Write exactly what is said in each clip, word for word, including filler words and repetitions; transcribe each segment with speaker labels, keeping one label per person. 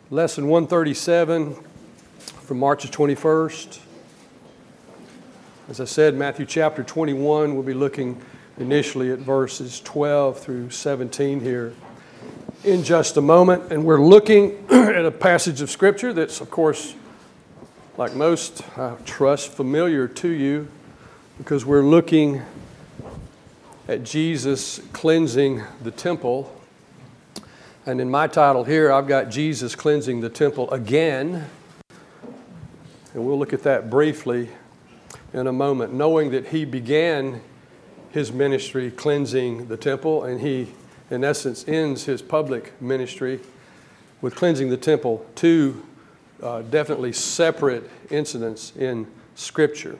Speaker 1: Lesson one thirty-seven from March the twenty-first. As I said, Matthew chapter twenty-one, we'll be looking initially at verses twelve through seventeen here in just a moment. And we're looking at a passage of Scripture that's, of course, like most, I trust, familiar to you, because we're looking at Jesus cleansing the temple. And in my title here, I've got Jesus cleansing the temple again. And we'll look at that briefly in a moment, knowing that he began his ministry cleansing the temple, and he, in essence, ends his public ministry with cleansing the temple. Two uh, definitely separate incidents in Scripture.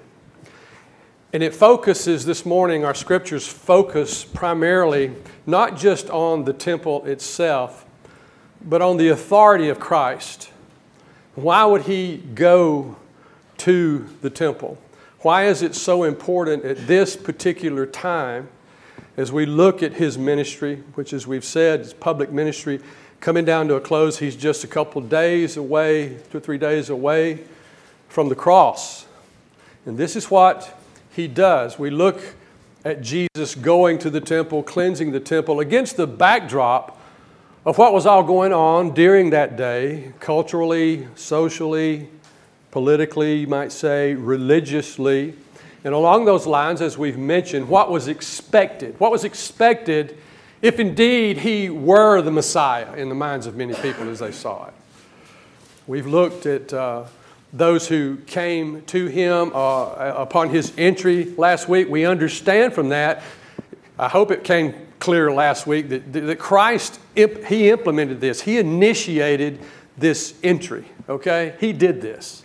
Speaker 1: And it focuses this morning, our Scriptures focus primarily not just on the temple itself, but on the authority of Christ. Why would he go to the temple? Why is it so important at this particular time as we look at his ministry, which, as we've said, is public ministry coming down to a close? He's just a couple days away, two or three days away from the cross. And this is what he does. We look at Jesus going to the temple, cleansing the temple against the backdrop of what was all going on during that day, culturally, socially, politically, you might say, religiously. And along those lines, as we've mentioned, what was expected? What was expected if indeed he were the Messiah in the minds of many people as they saw it? We've looked at uh, those who came to him uh, upon his entry last week. We understand from that, I hope it came clear last week, that, that Christ, he implemented this. He initiated this entry, okay? He did this.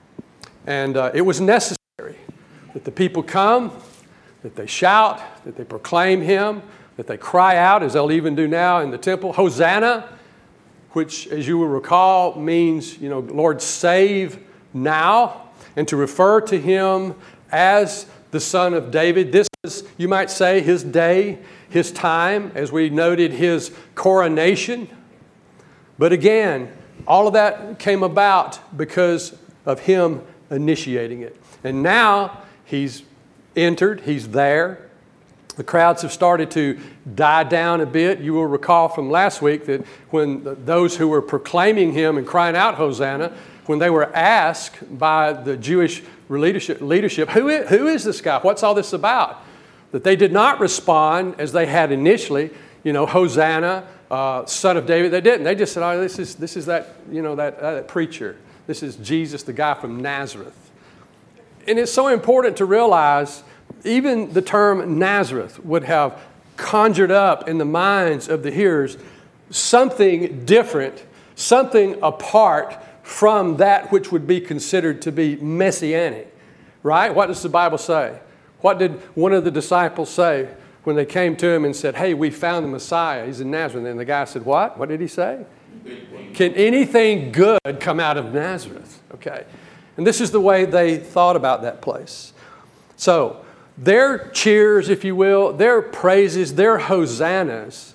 Speaker 1: And uh, it was necessary that the people come, that they shout, that they proclaim him, that they cry out, as they'll even do now in the temple, Hosanna, which, as you will recall, means, you know, Lord, save now, and to refer to him as the Son of David. This is, you might say, his day, his time, as we noted, his coronation. But again, all of that came about because of him initiating it. And now he's entered, he's there. The crowds have started to die down a bit. You will recall from last week that when those who were proclaiming him and crying out Hosanna, when they were asked by the Jewish leadership, leadership who is, who is this guy? What's all this about? That they did not respond as they had initially, you know, Hosanna, uh, Son of David. They didn't. They just said, oh, this is this is that, you know, that, that preacher. This is Jesus, the guy from Nazareth. And it's so important to realize even the term Nazareth would have conjured up in the minds of the hearers something different, something apart from that which would be considered to be messianic, right? What does the Bible say? What did one of the disciples say when they came to him and said, hey, we found the Messiah, he's in Nazareth? And the guy said, what? What did he say? Can anything good come out of Nazareth? Okay. And this is the way they thought about that place. So their cheers, if you will, their praises, their hosannas,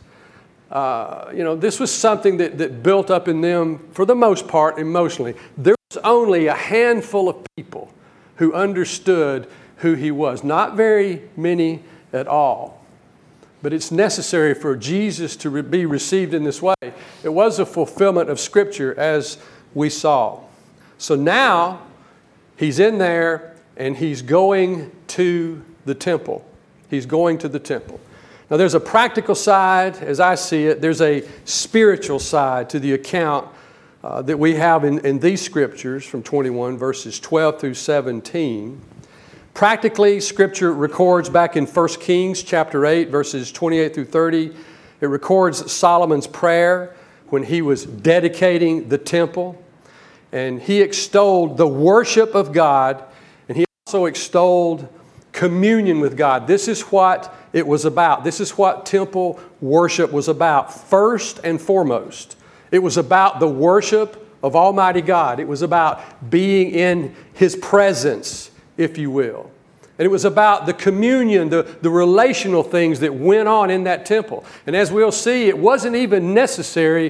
Speaker 1: uh, you know, this was something that, that built up in them, for the most part, emotionally. There was only a handful of people who understood who he was. Not very many at all. But it's necessary for Jesus to re- be received in this way. It was a fulfillment of Scripture, as we saw. So now he's in there and he's going to the temple. He's going to the temple. Now there's a practical side, as I see it. There's a spiritual side to the account uh, that we have in, in these Scriptures from twenty-one, verses twelve through seventeen. Practically, Scripture records back in First Kings chapter eight, verses twenty-eight through thirty, it records Solomon's prayer when he was dedicating the temple. And he extolled the worship of God, and he also extolled communion with God. This is what it was about. This is what temple worship was about. First and foremost, it was about the worship of Almighty God. It was about being in his presence, if you will. And it was about the communion, the, the relational things that went on in that temple. And as we'll see, it wasn't even necessary for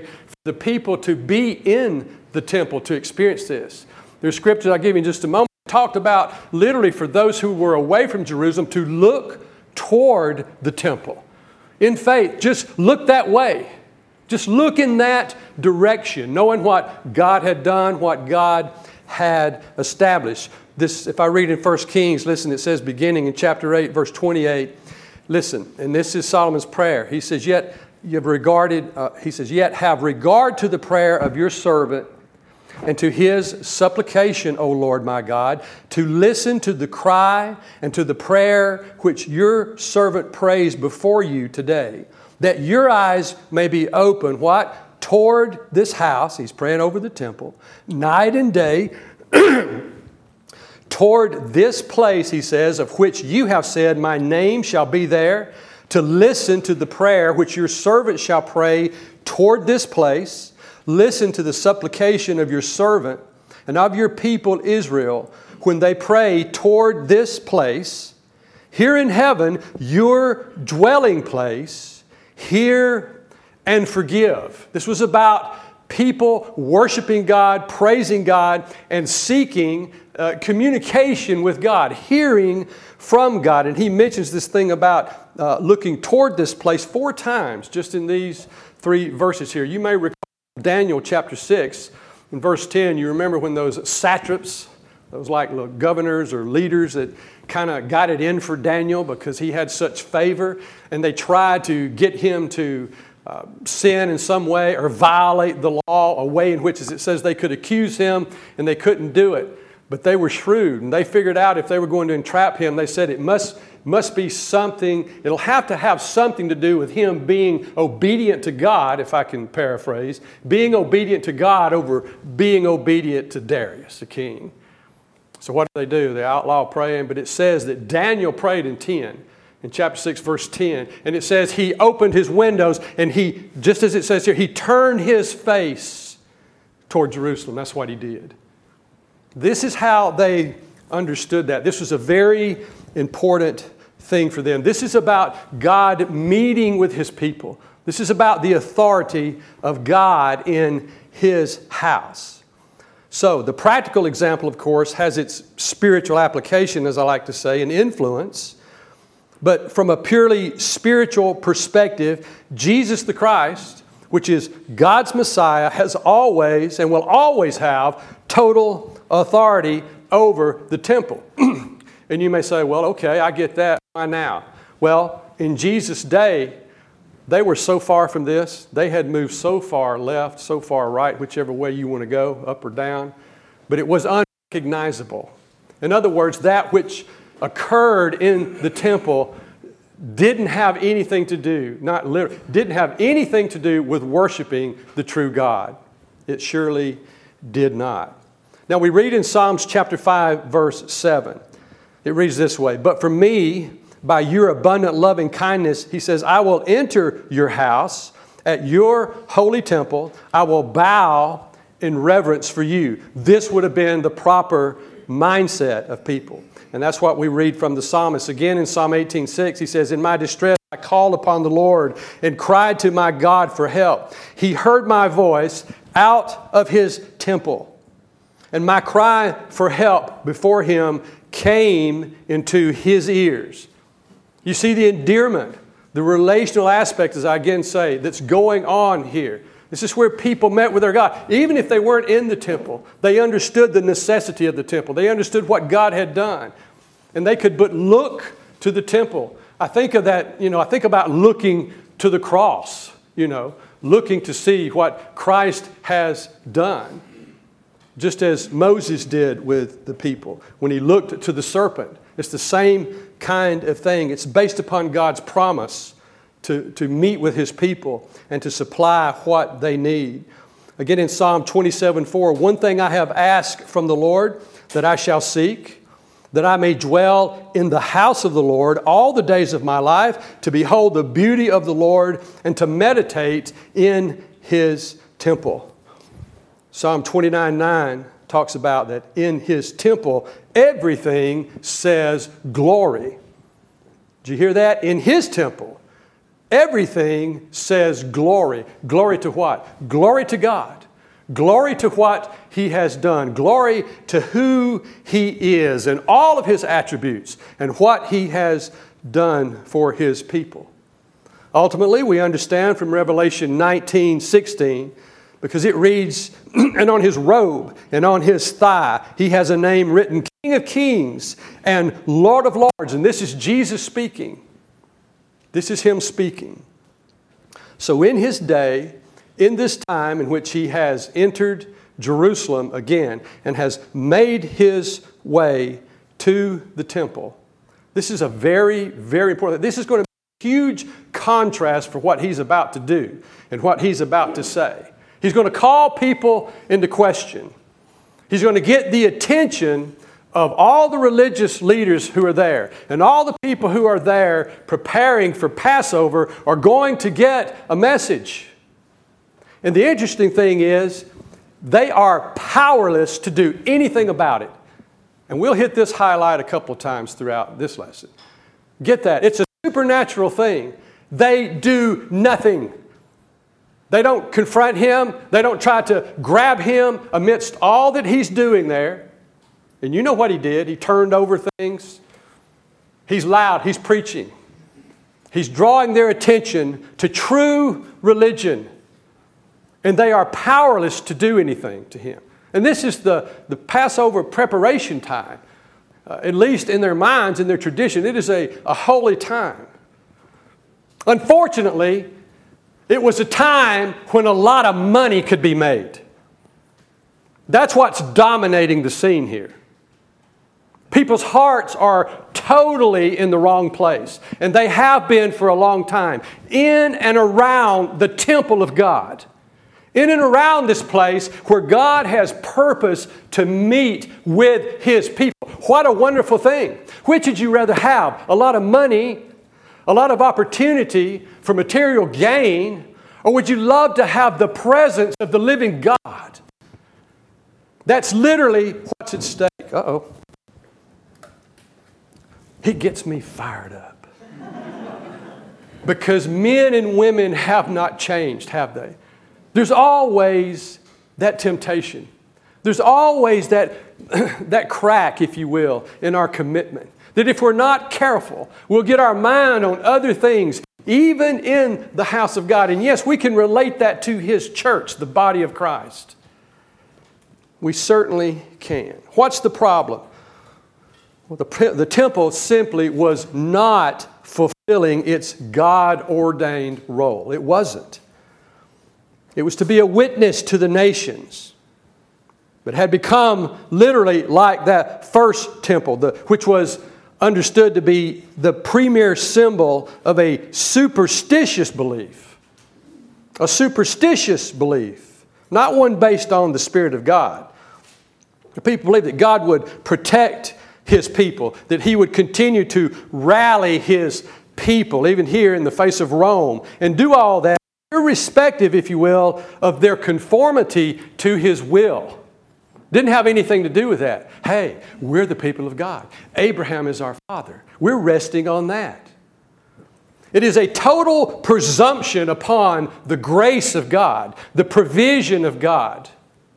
Speaker 1: the people to be in the temple to experience this. There's scriptures I'll give you in just a moment. It talked about literally for those who were away from Jerusalem to look toward the temple. In faith, just look that way. Just look in that direction, knowing what God had done, what God had established. This, if I read in First Kings, listen, it says beginning in chapter eight, verse twenty-eight. Listen, and this is Solomon's prayer. He says, yet you have regarded, uh, he says, yet have regard to the prayer of your servant and to his supplication, O Lord my God, to listen to the cry and to the prayer which your servant prays before you today, that your eyes may be open, what? Toward this house, he's praying over the temple, night and day, toward this place, he says, of which you have said, my name shall be there, to listen to the prayer which your servant shall pray toward this place. Listen to the supplication of your servant and of your people Israel when they pray toward this place. Here in heaven, your dwelling place, hear and forgive. This was about people worshiping God, praising God, and seeking uh, communication with God, hearing from God. And he mentions this thing about uh, looking toward this place four times just in these three verses here. You may recall Daniel chapter six, in verse ten, you remember when those satraps, those like little governors or leaders that kind of got it in for Daniel because he had such favor, and they tried to get him to uh, sin in some way or violate the law, a way in which, as it says, they could accuse him and they couldn't do it. But they were shrewd, and they figured out if they were going to entrap him, they said it must must be something, it'll have to have something to do with him being obedient to God, if I can paraphrase, being obedient to God over being obedient to Darius, the king. So what do they do? They outlaw praying, but it says that Daniel prayed in ten, in chapter six, verse ten, and it says he opened his windows and he, just as it says here, he turned his face toward Jerusalem. That's what he did. This is how they understood that. This was a very important thing for them. This is about God meeting with His people. This is about the authority of God in His house. So the practical example, of course, has its spiritual application, as I like to say, and influence. But from a purely spiritual perspective, Jesus the Christ, which is God's Messiah, has always and will always have total authority over the temple. And you may say, well, okay, I get that. Why now? Well, in Jesus' day, they were so far from this. They had moved so far left, so far right, whichever way you want to go, up or down. But it was unrecognizable. In other words, that which occurred in the temple didn't have anything to do, not literally, didn't have anything to do with worshiping the true God. It surely did not. Now we read in Psalms chapter five, verse seven. It reads this way, but for me, by your abundant loving kindness, he says, I will enter your house at your holy temple. I will bow in reverence for you. This would have been the proper mindset of people. And that's what we read from the psalmist. Again, in Psalm eighteen six, he says, in my distress, I called upon the Lord and cried to my God for help. He heard my voice out of his temple. And my cry for help before him came into his ears. You see the endearment, the relational aspect, as I again say, that's going on here. This is where people met with their God. Even if they weren't in the temple, they understood the necessity of the temple. They understood what God had done. And they could but look to the temple. I think of that, you know, I think about looking to the cross, you know, looking to see what Christ has done. Just as Moses did with the people when he looked to the serpent. It's the same kind of thing. It's based upon God's promise to, to meet with His people and to supply what they need. Again, in Psalm twenty-seven four, one thing I have asked from the Lord that I shall seek, that I may dwell in the house of the Lord all the days of my life, to behold the beauty of the Lord and to meditate in His temple. Psalm twenty-nine nine talks about that in His temple, everything says glory. Did you hear that? In His temple, Everything says glory. Glory to what? Glory to God. Glory to what He has done. Glory to who He is and all of His attributes and what He has done for His people. Ultimately, we understand from Revelation nineteen sixteen, because it reads, and on His robe and on His thigh, He has a name written, King of Kings and Lord of Lords. And this is Jesus speaking. This is Him speaking. So in His day, in this time in which He has entered Jerusalem again and has made His way to the temple, this is a very, very important, this is going to be a huge contrast for what He's about to do and what He's about to say. He's going to call people into question. He's going to get the attention of all the religious leaders who are there. And all the people who are there preparing for Passover are going to get a message. And the interesting thing is, they are powerless to do anything about it. And we'll hit this highlight a couple of times throughout this lesson. Get that. It's a supernatural thing. They do nothing. They don't confront Him. They don't try to grab Him amidst all that He's doing there. And you know what He did. He turned over things. He's loud. He's preaching. He's drawing their attention to true religion. And they are powerless to do anything to Him. And this is the, the Passover preparation time. Uh, at least in their minds, in their tradition, it is a, a holy time. Unfortunately, it was a time when a lot of money could be made. That's what's dominating the scene here. People's hearts are totally in the wrong place, and they have been for a long time, in and around the temple of God. In and around this place where God has purpose to meet with His people. What a wonderful thing. Which would you rather have? A lot of money, a lot of opportunity for material gain, or would you love to have the presence of the living God? That's literally what's at stake. Uh-oh. He gets me fired up. Because men and women have not changed, have they? There's always that temptation. There's always that, that crack, if you will, in our commitment. That if we're not careful, we'll get our mind on other things, even in the house of God. And yes, we can relate that to His church, the body of Christ. We certainly can. What's the problem? Well, the, the temple simply was not fulfilling its God-ordained role. It wasn't. It was to be a witness to the nations. But had become literally like that first temple, the, which was understood to be the premier symbol of a superstitious belief. A superstitious belief, not one based on the Spirit of God. The people believed that God would protect His people, that He would continue to rally His people, even here in the face of Rome, and do all that, irrespective, if you will, of their conformity to His will. Didn't have anything to do with that. Hey, we're the people of God. Abraham is our father. We're resting on that. It is a total presumption upon the grace of God, the provision of God.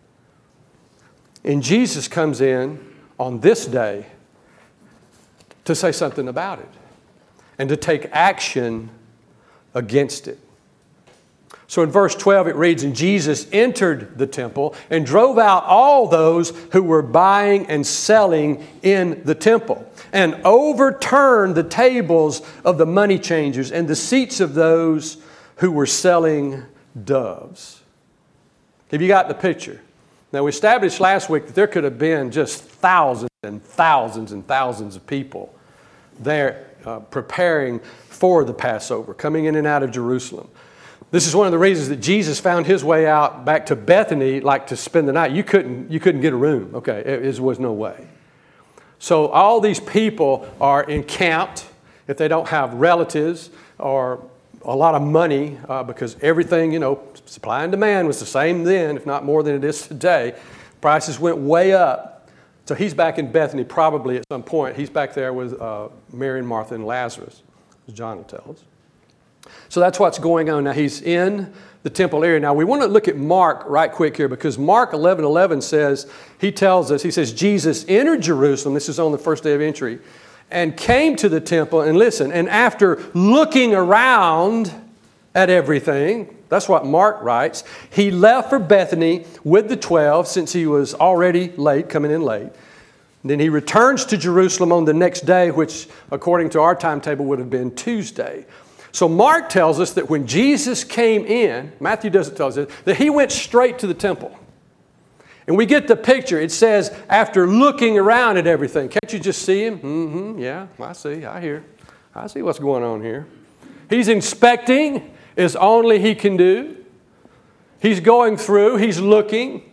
Speaker 1: And Jesus comes in on this day to say something about it and to take action against it. So in verse twelve it reads, "And Jesus entered the temple and drove out all those who were buying and selling in the temple, and overturned the tables of the money changers and the seats of those who were selling doves." Have you got the picture? Now, we established last week that there could have been just thousands and thousands and thousands of people there uh, preparing for the Passover, coming in and out of Jerusalem. This is one of the reasons that Jesus found His way out back to Bethany, like to spend the night. You couldn't, you couldn't get a room. Okay, there was no way. So all these people are encamped, if they don't have relatives or a lot of money, uh, because everything, you know, supply and demand was the same then, if not more than it is today. Prices went way up. So He's back in Bethany probably at some point. He's back there with uh, Mary and Martha and Lazarus, as John will tell us. So that's what's going on now. He's in the temple area. Now we want to look at Mark right quick here, because Mark eleven eleven says, he tells us, he says, Jesus entered Jerusalem, this is on the first day of entry, and came to the temple, and listen, and after looking around at everything, that's what Mark writes, he left for Bethany with the twelve, since he was already late, coming in late. Then he returns to Jerusalem on the next day, which according to our timetable would have been Tuesday. So Mark tells us that when Jesus came in, Matthew doesn't tell us this, that he went straight to the temple. And we get the picture. It says, after looking around at everything. Can't you just see him? Mm-hmm, yeah, I see, I hear. I see what's going on here. He's inspecting as only he can do. He's going through, he's looking.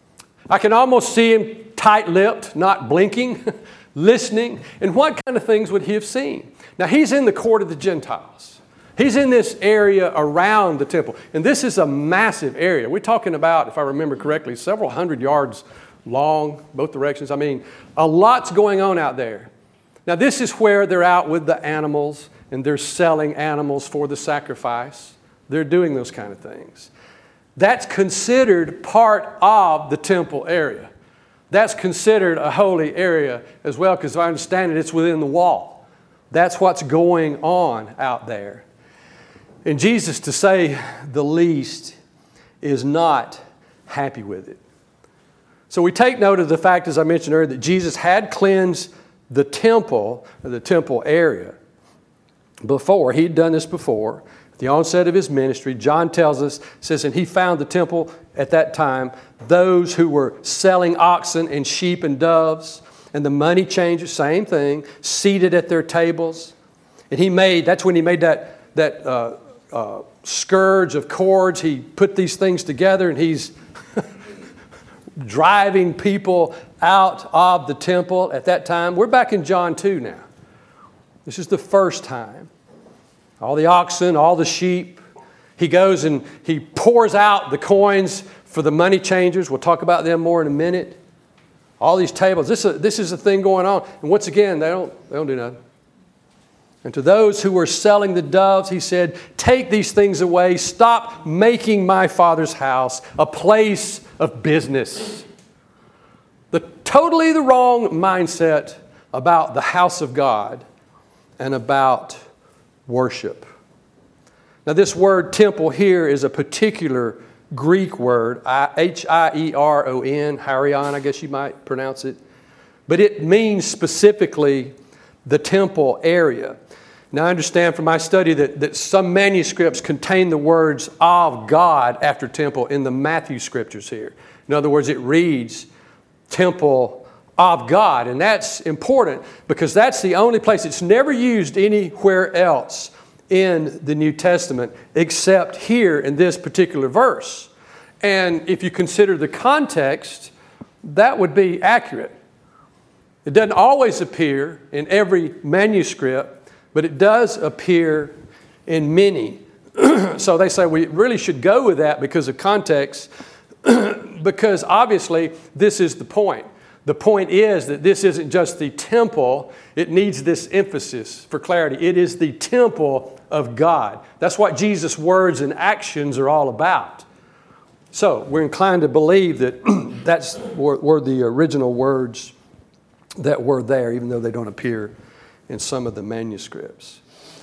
Speaker 1: I can almost see him tight-lipped, not blinking, listening. And what kind of things would he have seen? Now, he's in the court of the Gentiles. He's in this area around the temple. And this is a massive area. We're talking about, if I remember correctly, several hundred yards long, both directions. I mean, a lot's going on out there. Now, this is where they're out with the animals, and they're selling animals for the sacrifice. They're doing those kind of things. That's considered part of the temple area. That's considered a holy area as well, because I understand it, it's within the wall. That's what's going on out there. And Jesus, to say the least, is not happy with it. So we take note of the fact, as I mentioned earlier, that Jesus had cleansed the temple, the temple area, before. He'd done this before. At the onset of his ministry, John tells us, says, and he found the temple at that time, those who were selling oxen and sheep and doves, and the money changers, same thing, seated at their tables. And he made, that's when he made that, that uh, uh, scourge of cords. He put these things together, and he's driving people out of the temple at that time. We're back in John two now. This is the first time. All the oxen, all the sheep. He goes and he pours out the coins for the money changers. We'll talk about them more in a minute. All these tables. This is a, this is a thing going on. And once again, they don't, they don't do nothing. And to those who were selling the doves, he said, take these things away. Stop making my Father's house a place of business. The totally the wrong mindset about the house of God and about worship. Now, this word temple here is a particular Greek word, H I E R O N, Hyrion, I guess you might pronounce it. But it means specifically the temple area. Now, I understand from my study that, that some manuscripts contain the words of God after temple in the Matthew scriptures here. In other words, it reads temple of God. And that's important because that's the only place. It's never used anywhere else in the New Testament except here in this particular verse. And if you consider the context, that would be accurate. It doesn't always appear in every manuscript, but it does appear in many. So they say we really should go with that because of context, because obviously this is the point. The point is that this isn't just the temple. It needs this emphasis for clarity. It is the temple of God. That's what Jesus' words and actions are all about. So we're inclined to believe that that's were, were the original words that were there, even though they don't appear in some of the manuscripts.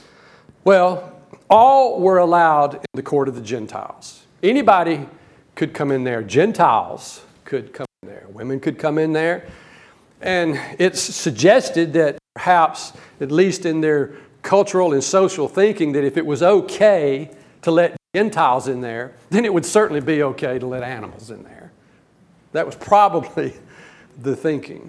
Speaker 1: Well, all were allowed in the court of the Gentiles. Anybody could come in there. Gentiles could come in there. Women could come in there. And it's suggested that perhaps, at least in their cultural and social thinking, that if it was okay to let Gentiles in there, then it would certainly be okay to let animals in there. That was probably the thinking.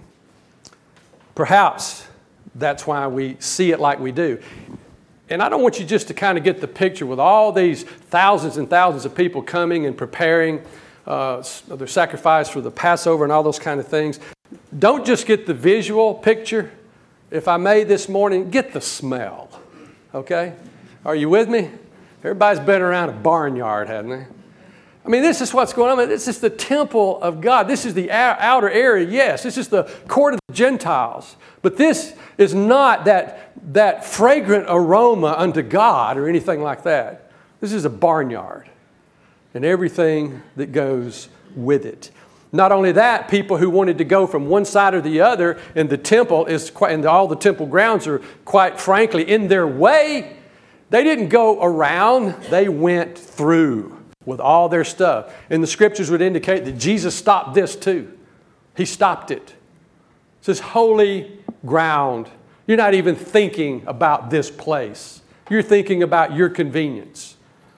Speaker 1: Perhaps that's why we see it like we do. And I don't want you just to kind of get the picture with all these thousands and thousands of people coming and preparing uh, their sacrifice for the Passover and all those kind of things. Don't just get the visual picture. If I may this morning, get the smell. Okay? Are you with me? Everybody's been around a barnyard, hasn't they? I mean, this is what's going on. This is the temple of God. This is the outer area, yes. This is the court of the Gentiles. But this is not that, that fragrant aroma unto God or anything like that. This is a barnyard and everything that goes with it. Not only that, people who wanted to go from one side or the other, and the temple is quite, and all the temple grounds are quite frankly in their way, they didn't go around, they went through with all their stuff. And the scriptures would indicate that Jesus stopped this too. He stopped it. This is holy ground. You're not even thinking about this place. You're thinking about your convenience.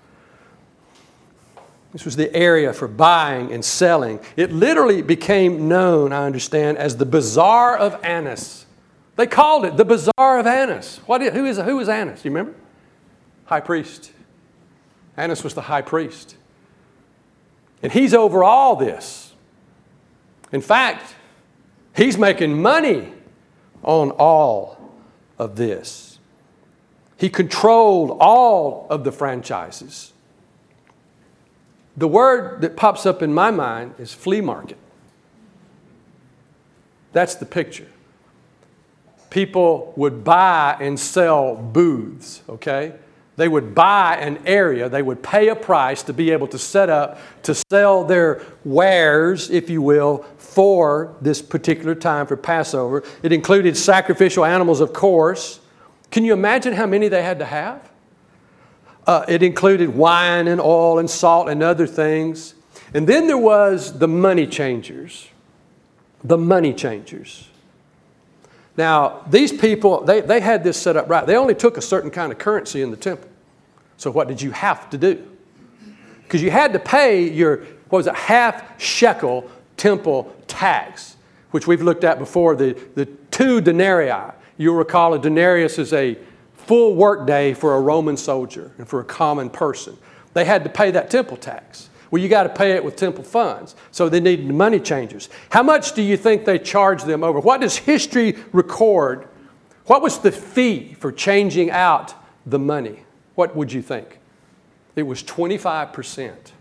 Speaker 1: This was the area for buying and selling. It literally became known, I understand, as the Bazaar of Annas. They called it the Bazaar of Annas. What is, who, is, who was Annas? Do you remember? High priest. Annas was the high priest. And he's over all this. In fact, he's making money on all of this. He controlled all of the franchises. The word that pops up in my mind is flea market. That's the picture. People would buy and sell booths, okay? They would buy an area. They would pay a price to be able to set up, to sell their wares, if you will, for this particular time for Passover. It included sacrificial animals, of course. Can you imagine how many they had to have? Uh, it included wine and oil and salt and other things. And then there was the money changers. The money changers. Now, these people, they, they had this set up right. They only took a certain kind of currency in the temple. So what did you have to do? Because you had to pay your, what was it, half shekel temple tax, which we've looked at before, the, the two denarii. You'll recall a denarius is a full work day for a Roman soldier and for a common person. They had to pay that temple tax. Well, you got to pay it with temple funds. So they needed money changers. How much do you think they charged them over? What does history record? What was the fee for changing out the money? What would you think? It was twenty-five percent.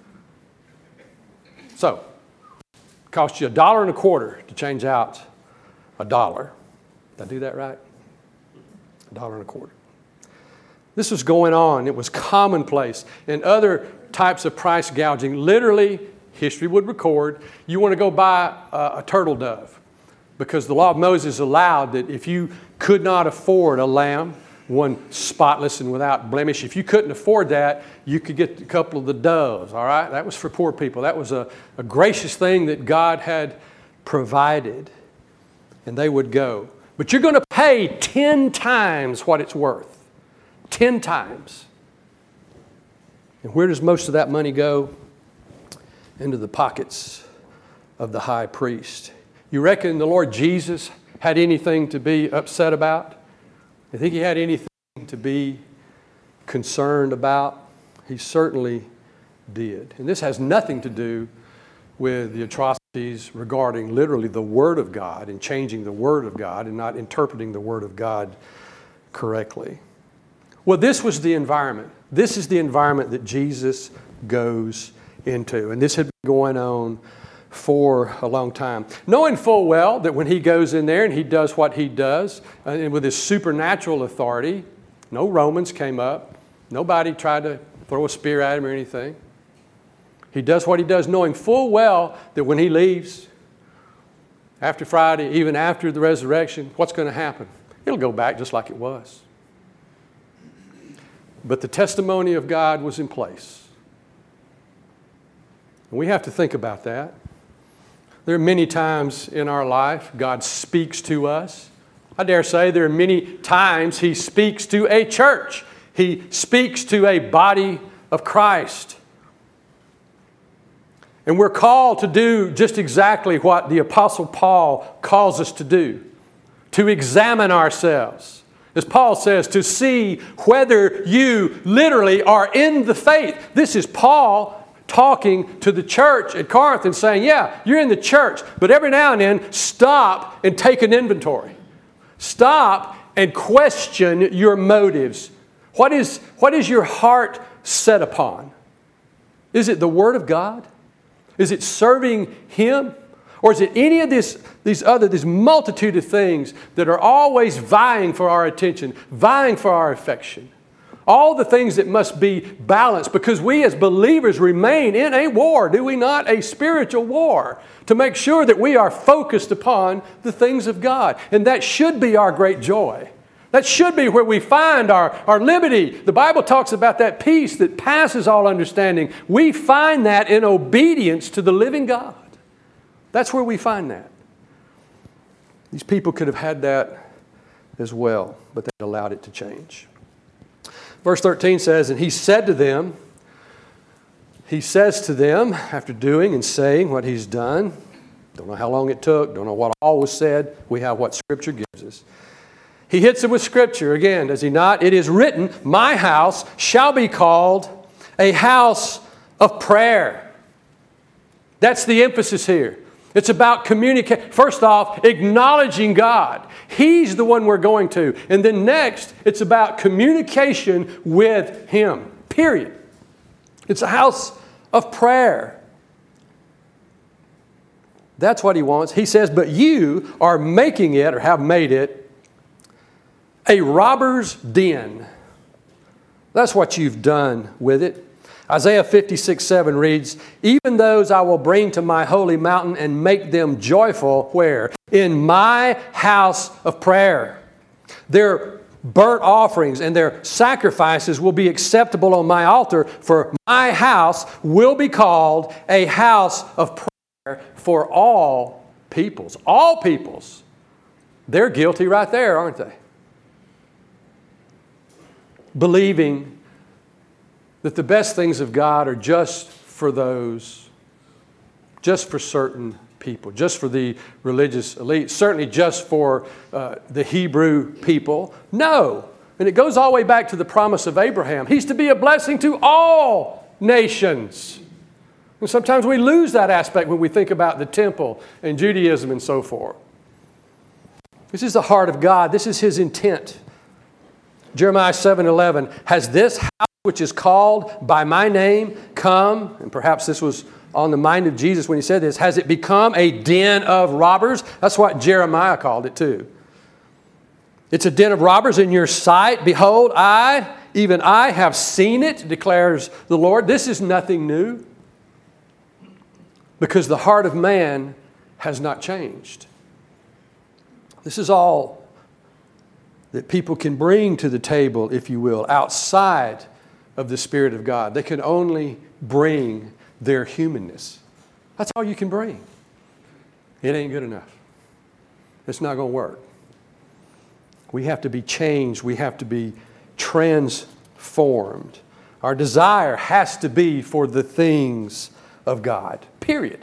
Speaker 1: So, it cost you a dollar and a quarter to change out a dollar. Did I do that right? A dollar and a quarter. This was going on. It was commonplace. And other types of price gouging, literally, history would record, you want to go buy a, a turtle dove. Because the law of Moses allowed that if you could not afford a lamb, one spotless and without blemish, if you couldn't afford that, you could get a couple of the doves, all right? That was for poor people. That was a, a gracious thing that God had provided. And they would go. But you're going to pay ten times what it's worth. Ten times. And where does most of that money go? Into the pockets of the high priest. You reckon the Lord Jesus had anything to be upset about? You think he had anything to be concerned about? He certainly did. And this has nothing to do with the atrocities regarding literally the Word of God and changing the Word of God and not interpreting the Word of God correctly. Well, this was the environment. This is the environment that Jesus goes into. And this had been going on for a long time. Knowing full well that when he goes in there and he does what he does, uh, and with his supernatural authority, no Romans came up. Nobody tried to throw a spear at him or anything. He does what he does, knowing full well that when he leaves, after Friday, even after the resurrection, what's going to happen? It'll go back just like it was. But the testimony of God was in place. And we have to think about that. There are many times in our life God speaks to us. I dare say there are many times He speaks to a church. He speaks to a body of Christ. And we're called to do just exactly what the Apostle Paul calls us to do. To examine ourselves. As Paul says, to see whether you literally are in the faith. This is Paul talking to the church at Corinth and saying, yeah, you're in the church, but every now and then stop and take an inventory. Stop and question your motives. What is, what is your heart set upon? Is it the Word of God? Is it serving Him? Or is it any of this, these other, this multitude of things that are always vying for our attention, vying for our affection? All the things that must be balanced, because we as believers remain in a war, do we not? A spiritual war, to make sure that we are focused upon the things of God. And that should be our great joy. That should be where we find our, our liberty. The Bible talks about that peace that passes all understanding. We find that in obedience to the living God. That's where we find that. These people could have had that as well, but they allowed it to change. Verse thirteen says, and he said to them, he says to them, after doing and saying what he's done, don't know how long it took, don't know what all was said, we have what Scripture gives us. He hits it with Scripture again, does he not? It is written, my house shall be called a house of prayer. That's the emphasis here. It's about communication. First off, acknowledging God. He's the one we're going to. And then next, it's about communication with Him. Period. It's a house of prayer. That's what He wants. He says, but you are making it, or have made it, a robber's den. That's what you've done with it. Isaiah fifty-six seven reads, even those I will bring to my holy mountain and make them joyful, where? In my house of prayer. Their burnt offerings and their sacrifices will be acceptable on my altar, for my house will be called a house of prayer for all peoples. All peoples. They're guilty right there, aren't they? Believing that the best things of God are just for those, just for certain people, just for the religious elite, certainly just for uh, the Hebrew people. No. And it goes all the way back to the promise of Abraham. He's to be a blessing to all nations. And sometimes we lose that aspect when we think about the temple and Judaism and so forth. This is the heart of God. This is His intent. Jeremiah seven eleven, has this house which is called by my name come, and perhaps this was on the mind of Jesus when He said this, has it become a den of robbers? That's what Jeremiah called it too. It's a den of robbers in your sight. Behold, I, even I, have seen it, declares the Lord. This is nothing new, because the heart of man has not changed. This is all that people can bring to the table, if you will, outside of the Spirit of God. They can only bring their humanness. That's all you can bring. It ain't good enough. It's not going to work. We have to be changed. We have to be transformed. Our desire has to be for the things of God. Period.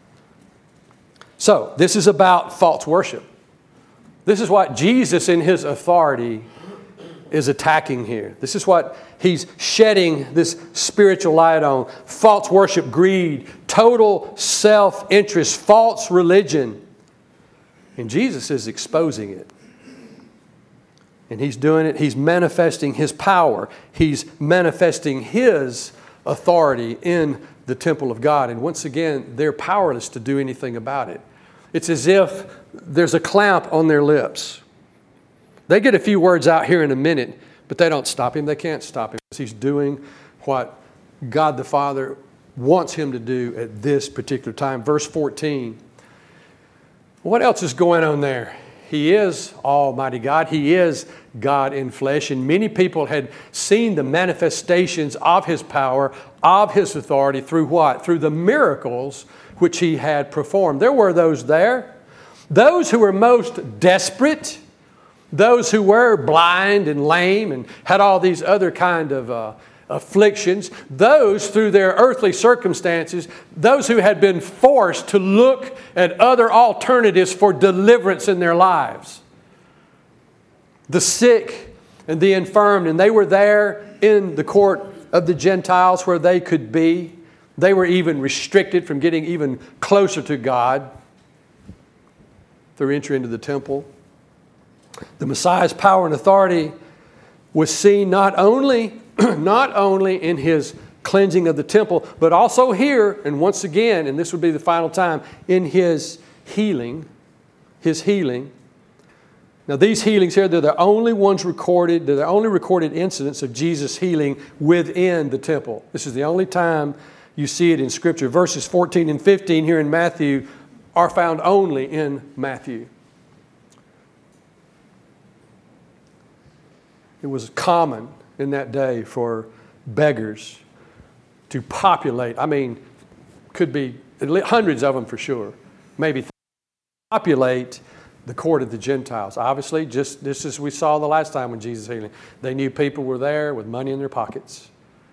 Speaker 1: So, this is about false worship. This is what Jesus in His authority is attacking here. This is what He's shedding this spiritual light on. False worship, greed, total self-interest, false religion. And Jesus is exposing it. And He's doing it. He's manifesting His power. He's manifesting His authority in the temple of God. And once again, they're powerless to do anything about it. It's as if there's a clamp on their lips. They get a few words out here in a minute, but they don't stop Him. They can't stop Him because He's doing what God the Father wants Him to do at this particular time. Verse fourteen. What else is going on there? He is Almighty God. He is God in flesh. And many people had seen the manifestations of His power, of His authority through what? Through the miracles which He had performed. There were those there. Those who were most desperate, those who were blind and lame and had all these other kind of uh, afflictions, those through their earthly circumstances, those who had been forced to look at other alternatives for deliverance in their lives. The sick and the infirmed, and they were there in the court of the Gentiles where they could be. They were even restricted from getting even closer to God through entry into the temple. The Messiah's power and authority was seen not only, not only in His cleansing of the temple, but also here, and once again, and this would be the final time, in His healing, His healing. Now these healings here, they're the only ones recorded, they're the only recorded incidents of Jesus healing within the temple. This is the only time you see it in Scripture. Verses fourteen and fifteen here in Matthew are found only in Matthew. It was common in that day for beggars to populate, I mean, could be hundreds of them for sure, maybe populate the court of the Gentiles. Obviously, just just as we saw the last time when Jesus was healing. They knew people were there with money in their pockets.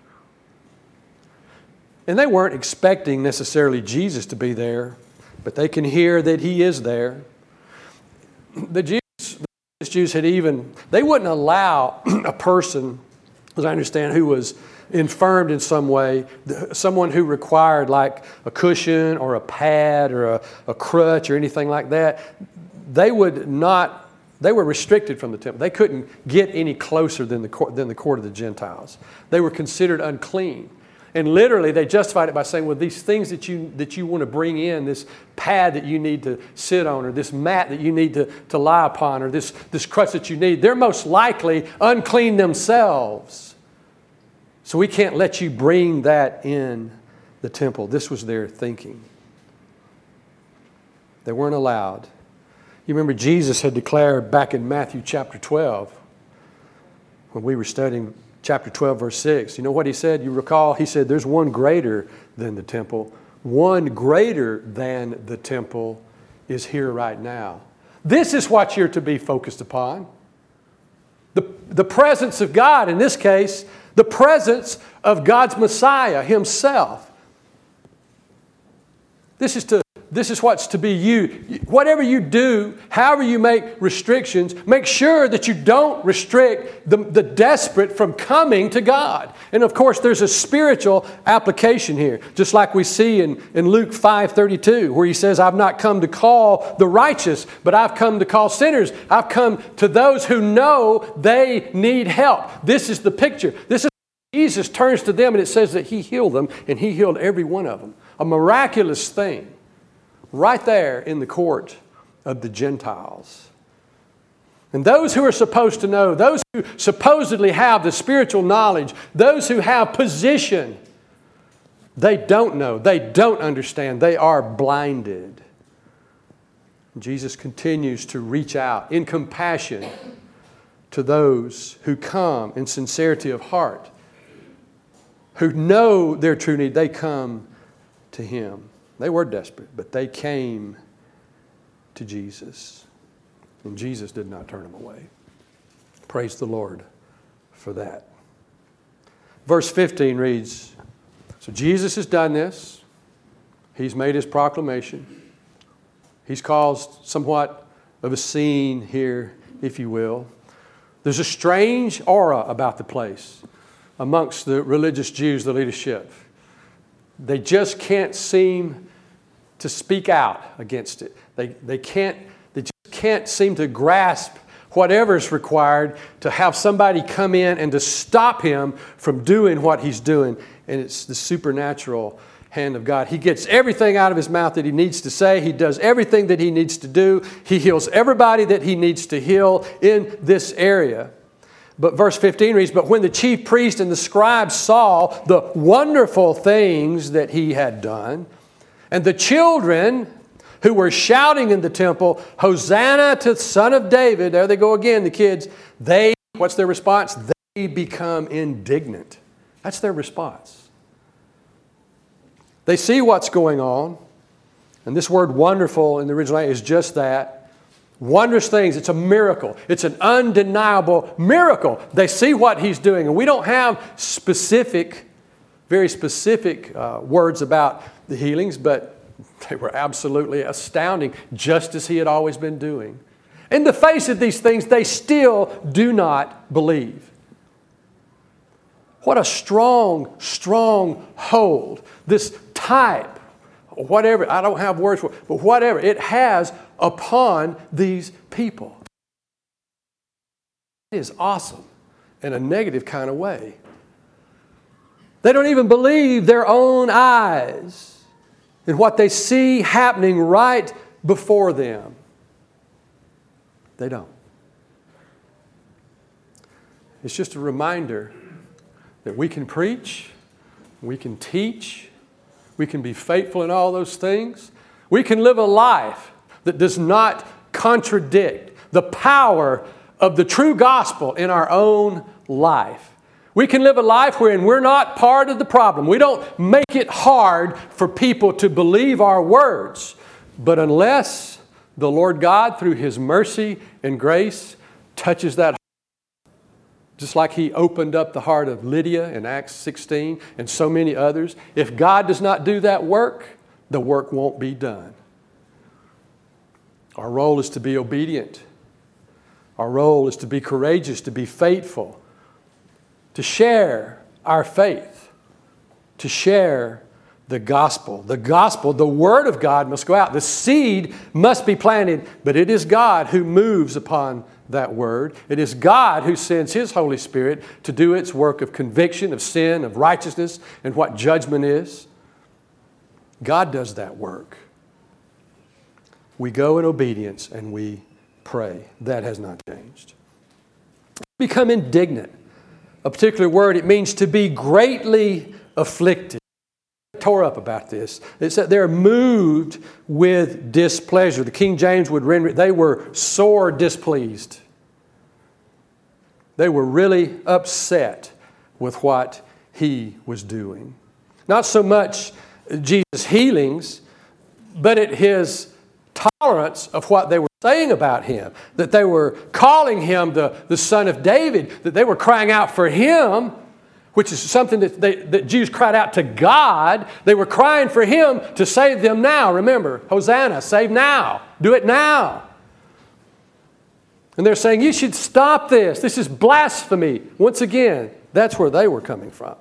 Speaker 1: And they weren't expecting necessarily Jesus to be there, but they can hear that He is there. The Jews, the Jews had even, they wouldn't allow a person, as I understand, who was infirmed in some way, someone who required like a cushion or a pad or a, a crutch or anything like that, they would not, they were restricted from the temple. They couldn't get any closer than the court, than the court of the Gentiles. They were considered unclean. And literally they justified it by saying, well, these things that you that you want to bring in, this pad that you need to sit on, or this mat that you need to, to lie upon, or this, this crutch that you need, they're most likely unclean themselves. So we can't let you bring that in the temple. This was their thinking. They weren't allowed. You remember Jesus had declared back in Matthew chapter twelve, when we were studying chapter twelve, verse six. You know what He said? You recall, He said, there's one greater than the temple. One greater than the temple is here right now. This is what you're to be focused upon. The, the presence of God, in this case, the presence of God's Messiah Himself. This is to This is what's to be you. Whatever you do, however you make restrictions, make sure that you don't restrict the, the desperate from coming to God. And of course, there's a spiritual application here, just like we see in, in Luke five thirty-two, where He says, I've not come to call the righteous, but I've come to call sinners. I've come to those who know they need help. This is the picture. This is Jesus turns to them and it says that He healed them, and He healed every one of them. A miraculous thing. Right there in the court of the Gentiles. And those who are supposed to know, those who supposedly have the spiritual knowledge, those who have position, they don't know, they don't understand, they are blinded. Jesus continues to reach out in compassion to those who come in sincerity of heart, who know their true need. They come to Him. They were desperate, but they came to Jesus. And Jesus did not turn them away. Praise the Lord for that. Verse fifteen reads, so Jesus has done this. He's made His proclamation. He's caused somewhat of a scene here, if you will. There's a strange aura about the place amongst the religious Jews, the leadership. They just can't seem to speak out against it. They, they, can't, they just can't seem to grasp whatever's required to have somebody come in and to stop Him from doing what He's doing. And it's the supernatural hand of God. He gets everything out of His mouth that He needs to say. He does everything that He needs to do. He heals everybody that He needs to heal in this area. But verse fifteen reads, but when the chief priest and the scribes saw the wonderful things that He had done, and the children who were shouting in the temple, Hosanna to the Son of David, there they go again, the kids, they, what's their response? They become indignant. That's their response. They see what's going on, and this word wonderful in the original is just that. Wondrous things. It's a miracle. It's an undeniable miracle. They see what He's doing. And we don't have specific, very specific uh, words about the healings, but they were absolutely astounding, just as He had always been doing. In the face of these things, they still do not believe. What a strong, strong hold this type, whatever, I don't have words for it, but whatever it has upon these people. It is awesome in a negative kind of way. They don't even believe their own eyes in what they see happening right before them. They don't. It's just a reminder that we can preach, we can teach, we can be faithful in all those things. We can live a life that does not contradict the power of the true gospel in our own life. We can live a life wherein we're not part of the problem. We don't make it hard for people to believe our words. But unless the Lord God, through His mercy and grace, touches that heart, just like He opened up the heart of Lydia in Acts sixteen and so many others, if God does not do that work, the work won't be done. Our role is to be obedient. Our role is to be courageous, to be faithful, to share our faith, to share the gospel. The gospel, the Word of God must go out. The seed must be planted, but it is God who moves upon that Word. It is God who sends His Holy Spirit to do its work of conviction, of sin, of righteousness, and what judgment is. God does that work. We go in obedience and we pray. That has not changed. Become indignant. A particular word, it means to be greatly afflicted. Tore up about this. It said they're moved with displeasure. The King James would render it, they were sore displeased. They were really upset with what He was doing. Not so much Jesus' healings, but at His tolerance of what they were saying about Him. That they were calling Him the, the Son of David. That they were crying out for Him, which is something that, they, that Jews cried out to God. They were crying for Him to save them now. Remember, Hosanna, save now. Do it now. And they're saying, you should stop this. This is blasphemy. Once again, that's where they were coming from.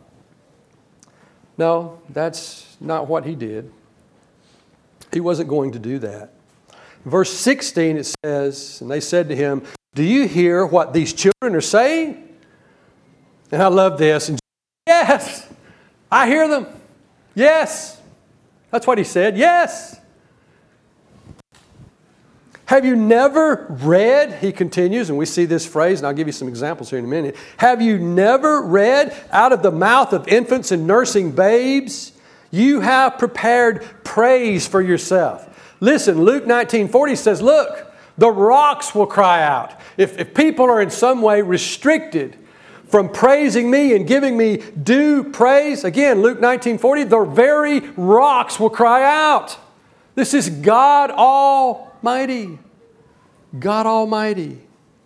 Speaker 1: No, that's not what He did. He wasn't going to do that. Verse sixteen, it says, and they said to Him, do you hear what these children are saying? And I love this. And yes, I hear them. Yes. That's what He said. Yes. Have you never read, He continues, and we see this phrase, and I'll give you some examples here in a minute. Have you never read, out of the mouth of infants and nursing babes, you have prepared praise for yourself? Listen, Luke nineteen forty says, look, the rocks will cry out. If, if people are in some way restricted from praising me and giving me due praise, again, Luke nineteen forty, the very rocks will cry out. This is God Almighty. God Almighty.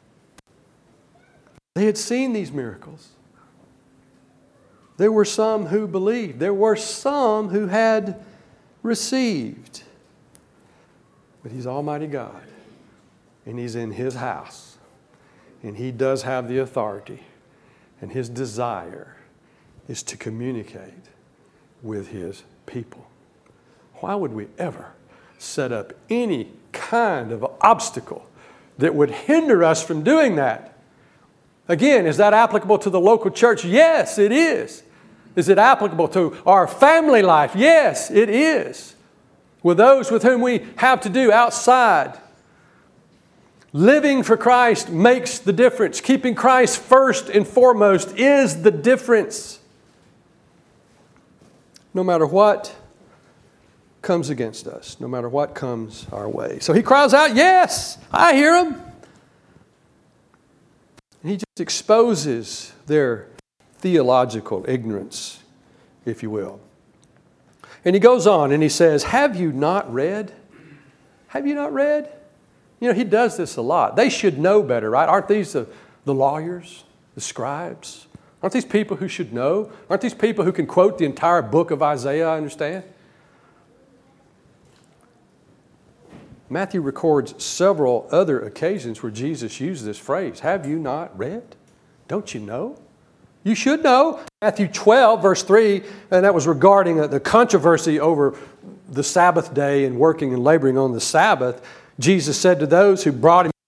Speaker 1: They had seen these miracles. There were some who believed. There were some who had received. But He's Almighty God. And He's in His house. And He does have the authority. And His desire is to communicate with His people. Why would we ever set up any kind of obstacle that would hinder us from doing that? Again, is that applicable to the local church? Yes, it is. Is it applicable to our family life? Yes, it is. With those with whom we have to do outside. Living for Christ makes the difference. Keeping Christ first and foremost is the difference. No matter what comes against us, no matter what comes our way. So He cries out, yes, I hear Him. And He just exposes their theological ignorance, if you will. And He goes on and He says, have you not read? Have you not read? You know, He does this a lot. They should know better, right? Aren't these the, the lawyers, the scribes? Aren't these people who should know? Aren't these people who can quote the entire book of Isaiah, I understand? Matthew records several other occasions where Jesus used this phrase, have you not read? Don't you know? You should know. Matthew twelve, verse three, and that was regarding the controversy over the Sabbath day and working and laboring on the Sabbath. Jesus said to those who brought Him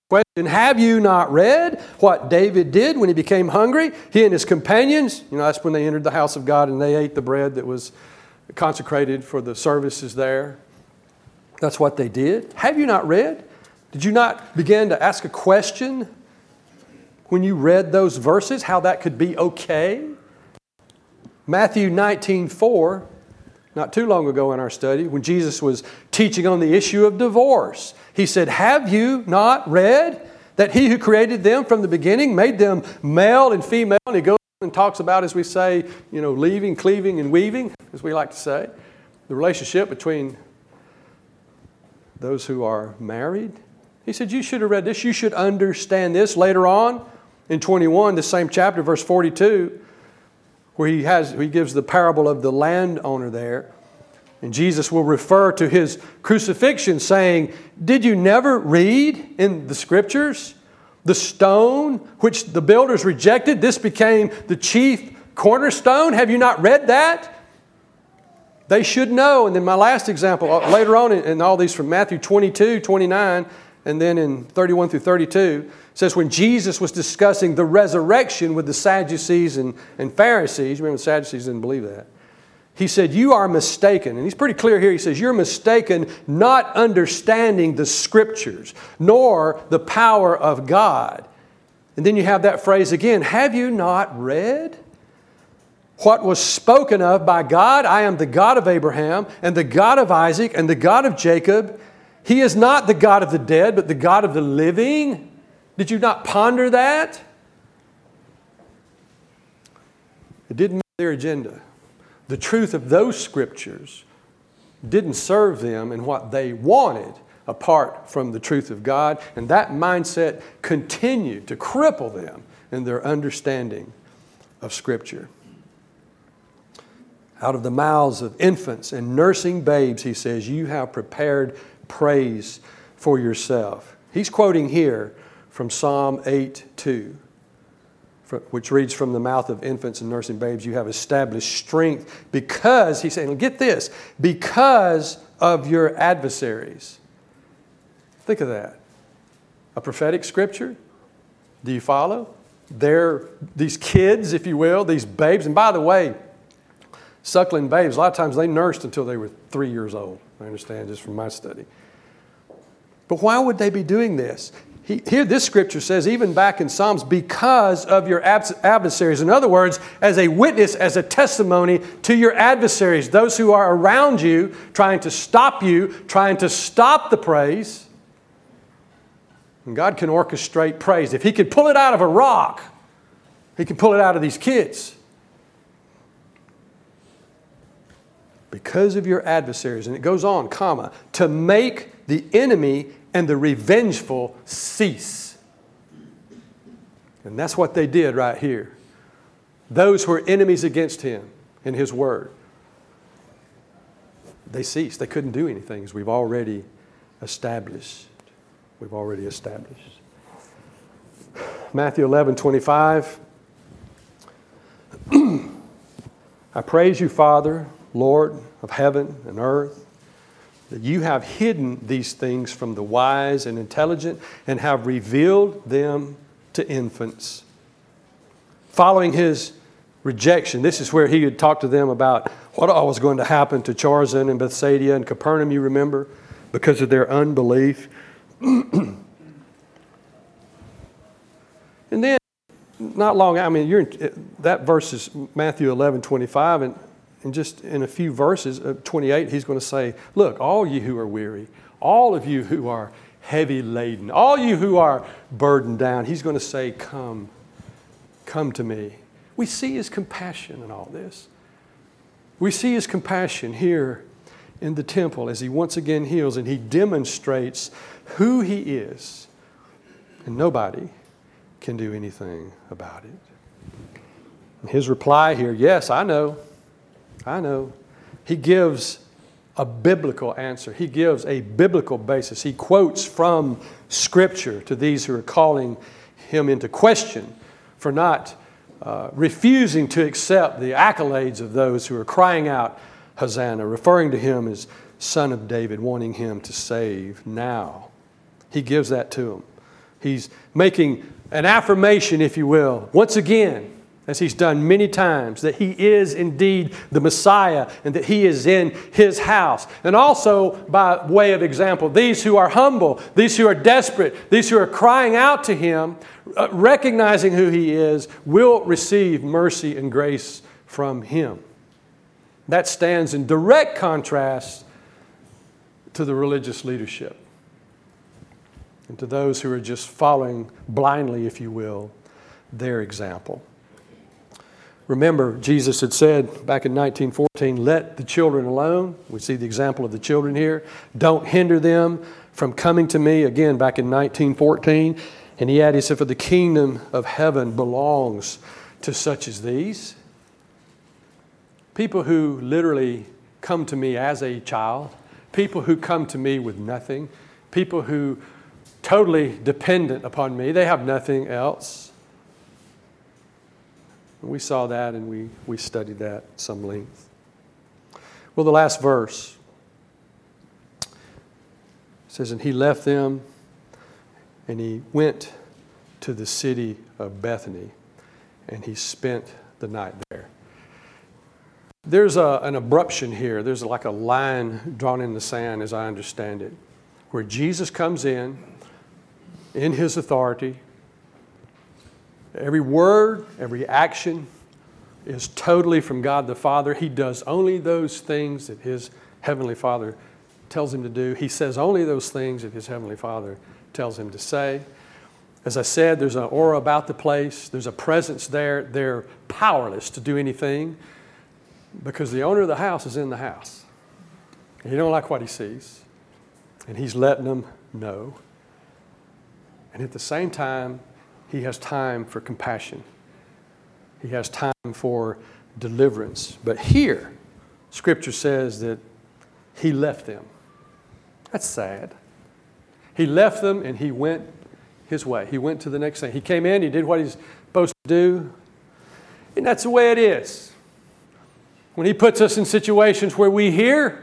Speaker 1: Question, have you not read what David did when he became hungry? He and his companions, you know, that's when they entered the house of God and they ate the bread that was consecrated for the services there. That's what they did. Have you not read? Did you not begin to ask a question when you read those verses, how that could be okay? Matthew nineteen four, not too long ago in our study, when Jesus was teaching on the issue of divorce, He said, have you not read that He who created them from the beginning made them male and female? And He goes and talks about, as we say, you know, leaving, cleaving, and weaving, as we like to say, the relationship between those who are married. He said, you should have read this. You should understand this. Later on in twenty-one, the same chapter, verse forty-two, where he has he gives the parable of the landowner there. And Jesus will refer to His crucifixion saying, did you never read in the Scriptures, the stone which the builders rejected, this became the chief cornerstone? Have you not read that? They should know. And then my last example, later on in all these from Matthew twenty-two, twenty-nine, and then in thirty-one through thirty-two, says when Jesus was discussing the resurrection with the Sadducees and, and Pharisees, remember the Sadducees didn't believe that, He said, you are mistaken. And He's pretty clear here. He says, you're mistaken, not understanding the Scriptures, nor the power of God. And then you have that phrase again, have you not read what was spoken of by God? I am the God of Abraham and the God of Isaac and the God of Jacob. He is not the God of the dead, but the God of the living. Did you not ponder that? It didn't meet their agenda. The truth of those Scriptures didn't serve them in what they wanted apart from the truth of God. And that mindset continued to cripple them in their understanding of Scripture. Out of the mouths of infants and nursing babes, He says, you have prepared praise for yourself. He's quoting here from Psalm eight two, which reads, from the mouth of infants and nursing babes, you have established strength because, he's saying, get this, because of your adversaries. Think of that. A prophetic scripture. Do you follow? They're these kids, if you will, these babes. And by the way, suckling babes, a lot of times they nursed until they were three years old. I understand just from my study. But why would they be doing this? He, here this scripture says, even back in Psalms, because of your adversaries. In other words, as a witness, as a testimony to your adversaries, those who are around you, trying to stop you, trying to stop the praise. And God can orchestrate praise. If He could pull it out of a rock, He can pull it out of these kids. Because of your adversaries. And it goes on, comma, to make the enemy and the revengeful cease. And that's what they did right here. Those who were enemies against Him in His word, they ceased. They couldn't do anything, as we've already established. We've already established. Matthew eleven twenty-five. I praise you, Father, Lord of heaven and earth, that you have hidden these things from the wise and intelligent and have revealed them to infants. Following His rejection, this is where He had talked to them about what all was going to happen to Chorazin and Bethsaida and Capernaum, you remember, because of their unbelief. And then, not long, I mean, you're in, that verse is Matthew eleven twenty-five, and And just in a few verses, uh, twenty-eight, He's going to say, look, all you who are weary, all of you who are heavy laden, all you who are burdened down, He's going to say, come, come to me. We see His compassion in all this. We see His compassion here in the temple as He once again heals, and He demonstrates who He is. And nobody can do anything about it. And His reply here, yes, I know. I know. He gives a biblical answer. He gives a biblical basis. He quotes from Scripture to these who are calling Him into question for not uh, refusing to accept the accolades of those who are crying out, Hosanna, referring to Him as Son of David, wanting Him to save now. He gives that to them. He's making an affirmation, if you will, once again, as he's done many times, that he is indeed the Messiah and that he is in his house. And also, by way of example, these who are humble, these who are desperate, these who are crying out to him, uh, recognizing who he is, will receive mercy and grace from him. That stands in direct contrast to the religious leadership and to those who are just following blindly, if you will, their example. Remember, Jesus had said back in nineteen fourteen, let the children alone. We see the example of the children here. Don't hinder them from coming to me. Again, back in nineteen fourteen. And he added, he said, for the kingdom of heaven belongs to such as these. People who literally come to me as a child. People who come to me with nothing. People who totally dependent upon me. They have nothing else. We saw that and we, we studied that at some length. Well, the last verse says, and he left them and he went to the city of Bethany and he spent the night there. There's a, an abruption here. There's like a line drawn in the sand, as I understand it, where Jesus comes in, in his authority. Every word, every action is totally from God the Father. He does only those things that his Heavenly Father tells him to do. He says only those things that his Heavenly Father tells him to say. As I said, there's an aura about the place. There's a presence there. They're powerless to do anything because the owner of the house is in the house. He don't like what he sees. And he's letting them know. And at the same time, he has time for compassion. He has time for deliverance. But here, Scripture says that he left them. That's sad. He left them and he went his way. He went to the next thing. He came in, he did what he's supposed to do. And that's the way it is. When he puts us in situations where we hear,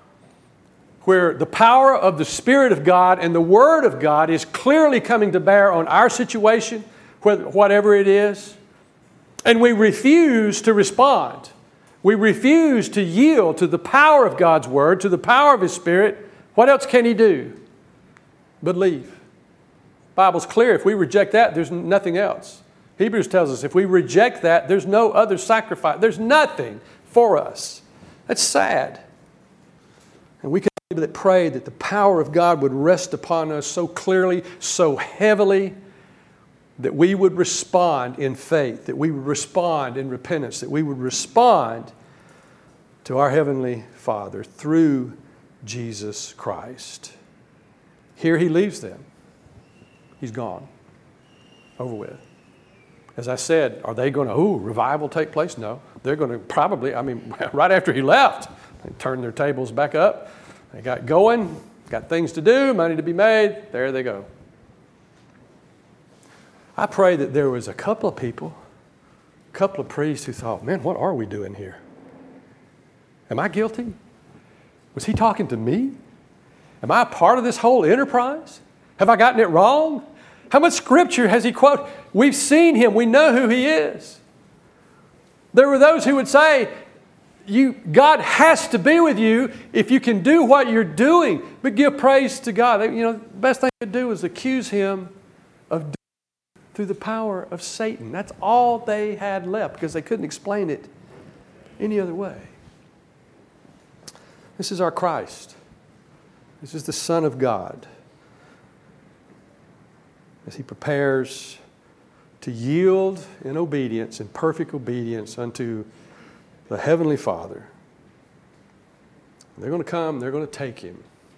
Speaker 1: where the power of the Spirit of God and the Word of God is clearly coming to bear on our situation, whatever it is, and we refuse to respond. We refuse to yield to the power of God's Word, to the power of His Spirit. What else can He do but leave? The Bible's clear. If we reject that, there's nothing else. Hebrews tells us if we reject that, there's no other sacrifice. There's nothing for us. That's sad. And we can that pray that the power of God would rest upon us so clearly, so heavily, that we would respond in faith, that we would respond in repentance, that we would respond to our Heavenly Father through Jesus Christ. Here he leaves them. He's gone. Over with. As I said, are they going to, ooh, revival take place? No. They're going to probably, I mean, right after he left, they turned their tables back up. They got going, got things to do, money to be made. There they go. I pray that there was a couple of people, a couple of priests who thought, man, what are we doing here? Am I guilty? Was he talking to me? Am I a part of this whole enterprise? Have I gotten it wrong? How much Scripture has he quoted? We've seen him. We know who he is. There were those who would say, You, God has to be with you if you can do what you're doing. But give praise to God. You know, the best thing to do is accuse him of doing it through the power of Satan. That's all they had left because they couldn't explain it any other way. This is our Christ. This is the Son of God. As he prepares to yield in obedience, in perfect obedience unto the Heavenly Father. They're going to come, they're going to take him.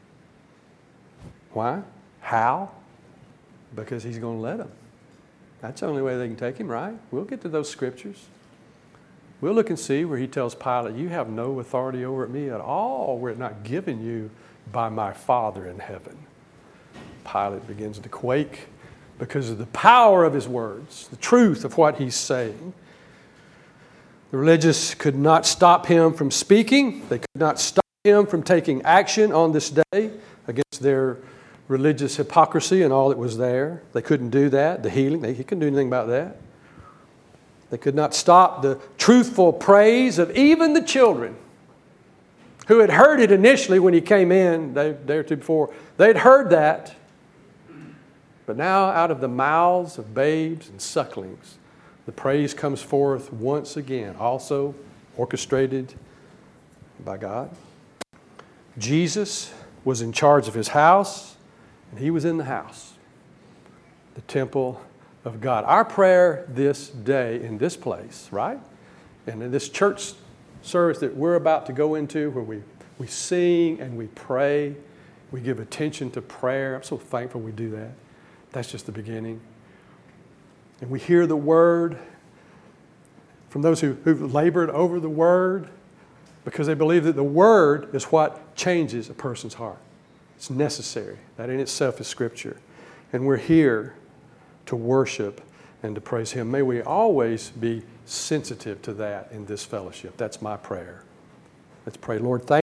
Speaker 1: Why? How? Because he's going to let them. That's the only way they can take him, right? We'll get to those scriptures. We'll look and see where he tells Pilate, you have no authority over me at all were it not given you by my Father in heaven. Pilate begins to quake because of the power of his words, the truth of what he's saying. The religious could not stop him from speaking. They could not stop him from taking action on this day against their religious hypocrisy and all that was there. They couldn't do that. The healing, they, he couldn't do anything about that. They could not stop the truthful praise of even the children who had heard it initially when he came in, a day or two before. They'd heard that. But now out of the mouths of babes and sucklings, the praise comes forth once again, also orchestrated by God. Jesus was in charge of his house, and he was in the house, the temple of God. Our prayer this day in this place, right? And in this church service that we're about to go into, where we, we sing and we pray, we give attention to prayer. I'm so thankful we do that. That's just the beginning. And we hear the word from those who, who've labored over the word, because they believe that the word is what changes a person's heart. It's necessary. That in itself is Scripture. And we're here to worship and to praise Him. May we always be sensitive to that in this fellowship. That's my prayer. Let's pray. Lord, thank